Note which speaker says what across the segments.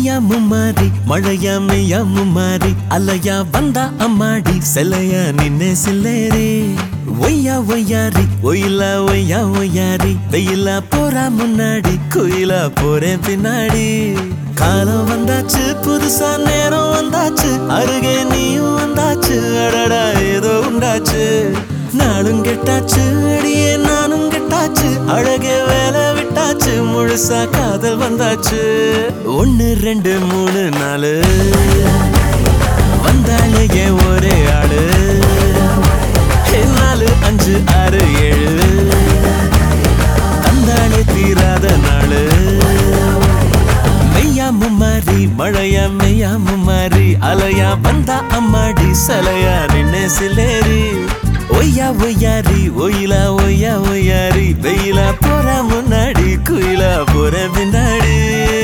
Speaker 1: ஒய்யா மும்மாரி மழையா மெய்யா மும்மாரி அலையா வந்தா அம்மாடி செலையா நின்னே சில்லேரி ஒய்யா ஒய்யாரி ஒயிலா ஒய்யா ஒய்யாரி வெயிலா போறா முன்னாடி குயிலா போறேன் பின்னாடி காலம் வந்தாச்சு புதுசா நேரம் வந்தாச்சு அருகே நீயும் வந்தாச்சு அடடா ஏதோ உண்டாச்சு நானும் கெட்டாச்சு அடியே நானும் கெட்டாச்சு அழகே வேலை விட்டாச்சு முழுசா காதல் வந்தாச்சு 1 2 3 4 வந்தாலே ஒரே ஆளு 4 5 6 7 தந்தாலே தீராத நாளு மெய்யா மும்மாரி மழையா மெய்யா மும்மாரி அலையா வந்தா அம்மாடி சலையா நின்னே சிலேரி ஒய்யா ஒய்யாரி ஒயிலா ஒய்யா ஒய்யாரி வெயிலா போறா முன்னாடி குயிலா போற பின்னாடி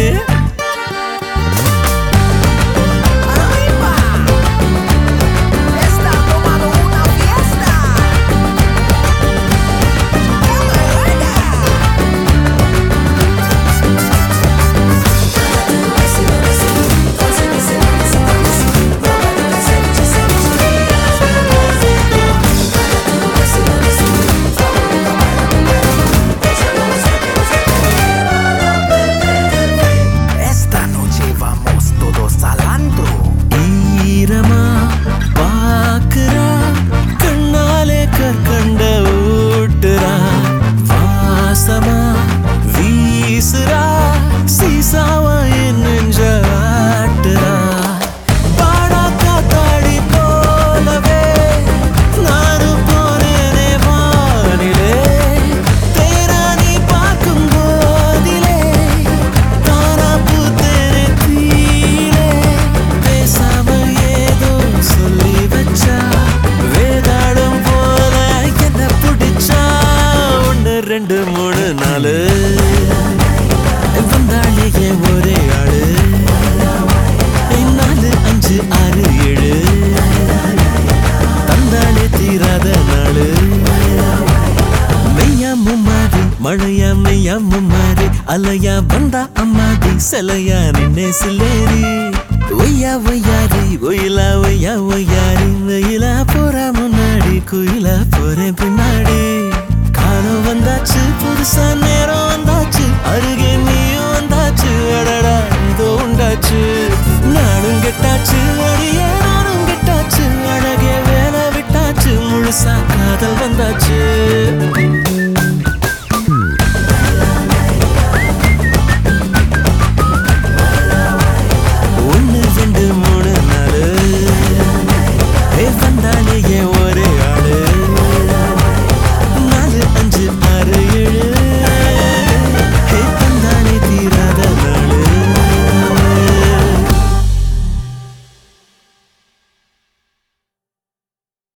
Speaker 1: ரெண்டு மூணு நாலு வந்தாலே ஒரே ஆளு 4 5 6 7 தந்தாலே தீராத நாளு மெய்யா மும்மாரி மழையா மெய்யா மும்மாரி அலையா வந்தா அம்மாடி செலையா நின்னே சில்லேரி ஒய்யா ஒய்யாரி ஒயிலா ஒய்யா ஒய்யாரி வெயிலா போறா முன்னாடி குயிலா போறேன் பின்னாடி காலம் வந்தாச்சு புதுசா நேரம் வந்தாச்சு அருகே நீயும் வந்தாச்சு அடடா இதோ உண்டாச்சு நானும் கெட்டாச்சு அடியே நானும் கெட்டாச்சு அழகே வேலை விட்டாச்சு முழுசா காதல் வந்தாச்சு